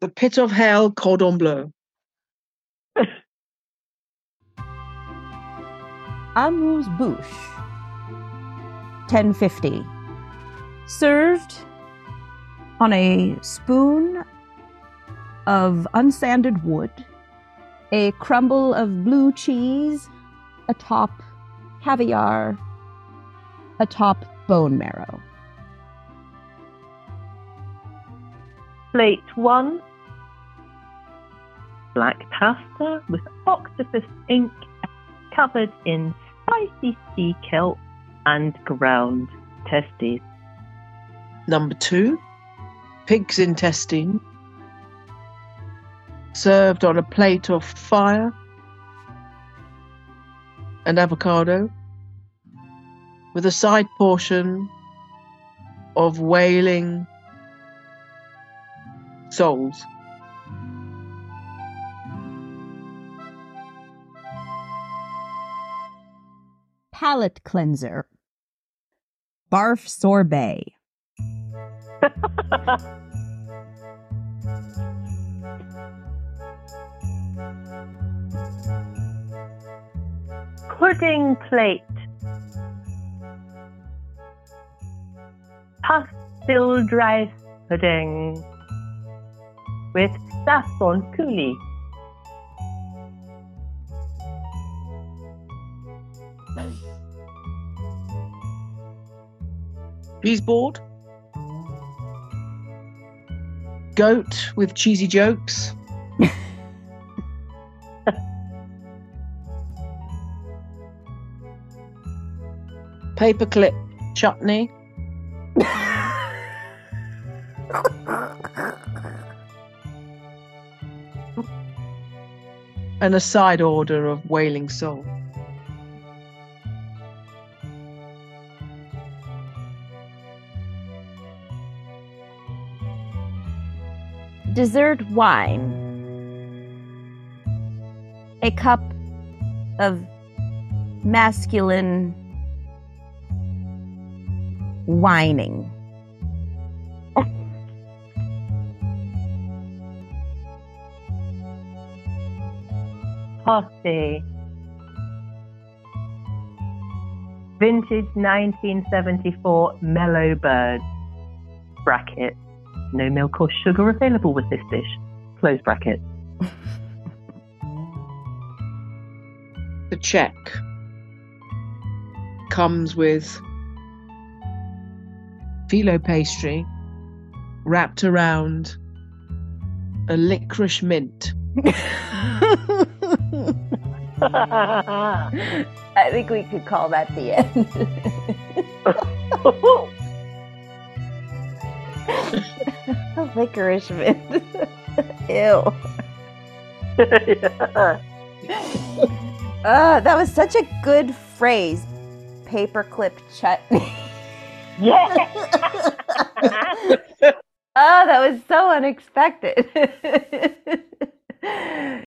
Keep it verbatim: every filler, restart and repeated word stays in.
The Pit of Hell Cordon Bleu. Amuse-bouche, ten fifty. Served on a spoon of unsanded wood, a crumble of blue cheese, atop caviar, atop bone marrow. Plate one. Black pasta with octopus ink covered in spicy sea kelp and ground testes. Number two, pig's intestine, served on a plate of fire and avocado, with a side portion of wailing souls. Palate cleanser. Barf sorbet. Pudding plate. Pastilled rice pudding with saffron coulis. Cheese board. Goat with cheesy jokes. Paperclip chutney. And a side order of wailing soul. Dessert wine. A cup of masculine whining. Toffee. Vintage nineteen seventy-four Mellow Bird. Bracket. No milk or sugar available with this dish. Close bracket. The check comes with phyllo pastry wrapped around a licorice mint. I think we could call that the end. Licorice mint. Ew. Yeah. Uh, that was such a good phrase. Paperclip chutney. Yeah. Oh, that was so unexpected.